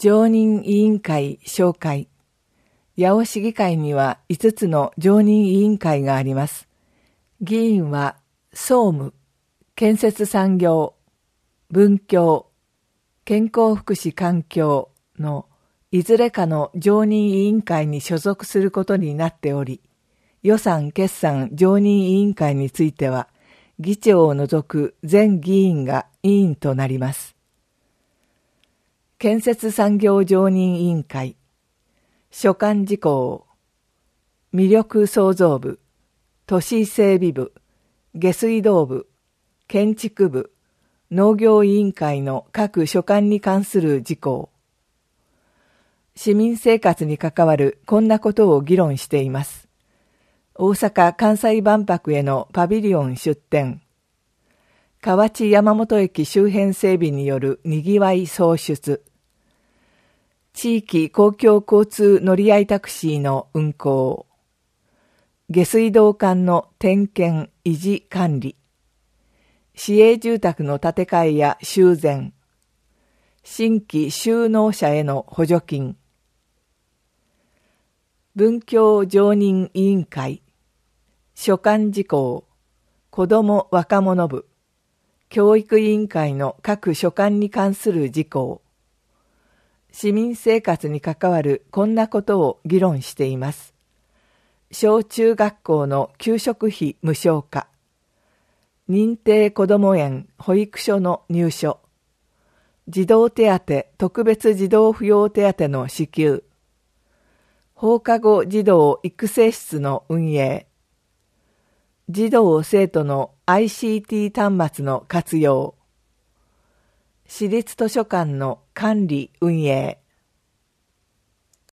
常任委員会紹介。八尾市議会には5つの常任委員会があります。議員は総務、建設産業、文教、健康福祉環境のいずれかの常任委員会に所属することになっており、予算決算常任委員会については、議長を除く全議員が委員となります。建設産業常任委員会、所管事項、魅力創造部、都市整備部、下水道部、建築部、農業委員会の各所管に関する事項。市民生活に関わるこんなことを議論しています。大阪・関西万博へのパビリオン出展。河内山本駅周辺整備によるにぎわい創出。地域公共交通乗り合いタクシーの運行。下水道管の点検・維持管理。市営住宅の建て替えや修繕。新規就農者への補助金。文教常任委員会。所管事項。子ども若者部。教育委員会の各所管に関する事項。市民生活に関わるこんなことを議論しています。小中学校の給食費無償化。認定こども園保育所の入所。児童手当特別児童扶養手当の支給。放課後児童育成室の運営。児童生徒の ICT 端末の活用。市立図書館の管理運営。